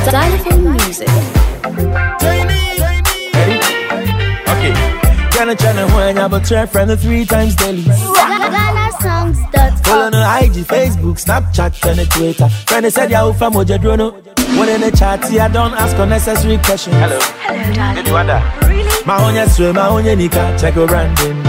Xylophone music. Okay. Channel when I have a trap friend 3 times daily. GhanaSongs.com. Follow no IG, Facebook, Snapchat, and Twitter. Friend said ya ufa moja drono. When in the chat, I don't ask unnecessary questions. Hello, darling. Did you want that? Really? My own swim, my own nika, check your branding.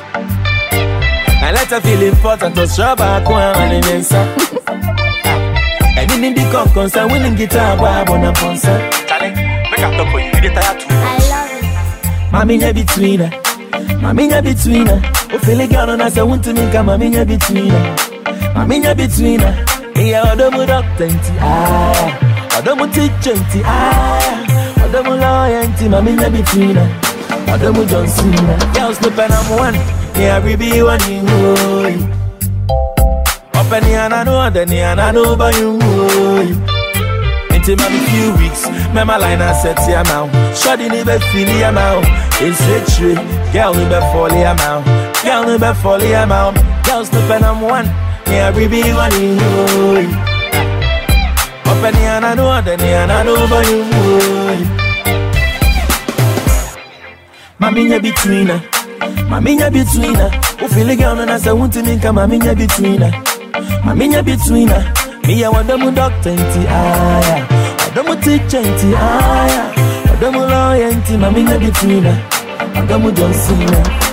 I let her feel important to show back one and answer. And in the concert, winning guitar, boy, on a concert. Charlie, make up for you, get tired too. I love it. Mami nya between her. Mami nya between her. O feel girl on us, I want to make a mami nya between her. Mami nya between her. Yeah, odomu doctor inti odomu teacher inti odomu lawyer inti mami nya between her. Odomu Johnson. Girls no pen I'm one. Yeah, we be one in boy. Open the and I know then and I know by you. Into maybe few weeks, me my line I set ya now. Shawty ni be feel ya now. It's straight, girl ni be fall ya now. Girl ni be fall ya now. Girls no pen I'm one. Yeah, we be one in boy. Open the and I know then and I know by you. Mami nya between her. Mami nya between her. Who feel the girl and I say want to make a mami nya between her. Mami nya between her. Me I want them doctor inti them teacher inti them lawyer inti mami nya between her. Them Johnson.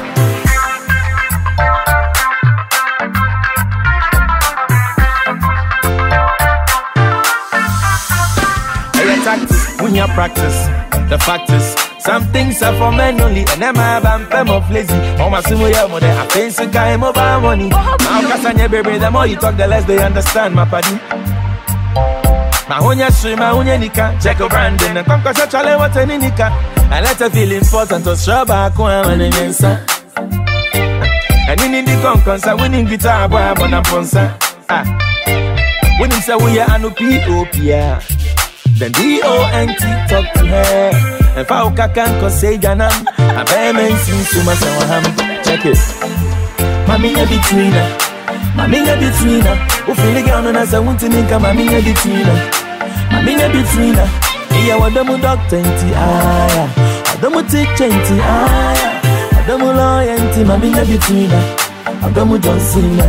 Hey, tactics when you practice. The fact is, some things are for men only, and them have I'm of lazy. Oh my simo ya mo de, I think so kind of money. Now kasanya baby, the more you talk, the less they understand my party. My onya stream, my onya nika, check your branding, and come cause chale what any nika. And let her feel important to show back when and answer. And in the concert, winning guitar, boy, I'm on a sponsor. When him say we are no P.O.P.A. Then D.O.N.T. talk to her. And Fauka can cause say Janam. I bear men sing to my son. Check it. Mami nya between her. Mami nya between her. Who feel the girl and I say want to make a mami nya between her. Mami nya between her. Yeah, what them doctor inti what them teacher inti what them lawyer inti mami nya between her. What them Johnson.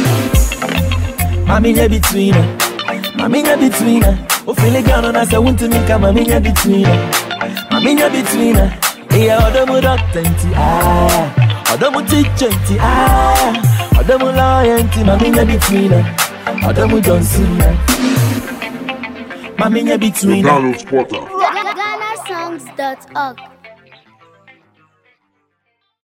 Mami nya between her. Mami nya between her. Who feel the girl and I say want to make a mami nya between her. Mami nya between her. Yeah, odomu doctor inti odomu teacher inti odomu lawyer inti mami nya between her. Odomu Johnson. Mami nya between her. GhanaSongs.org.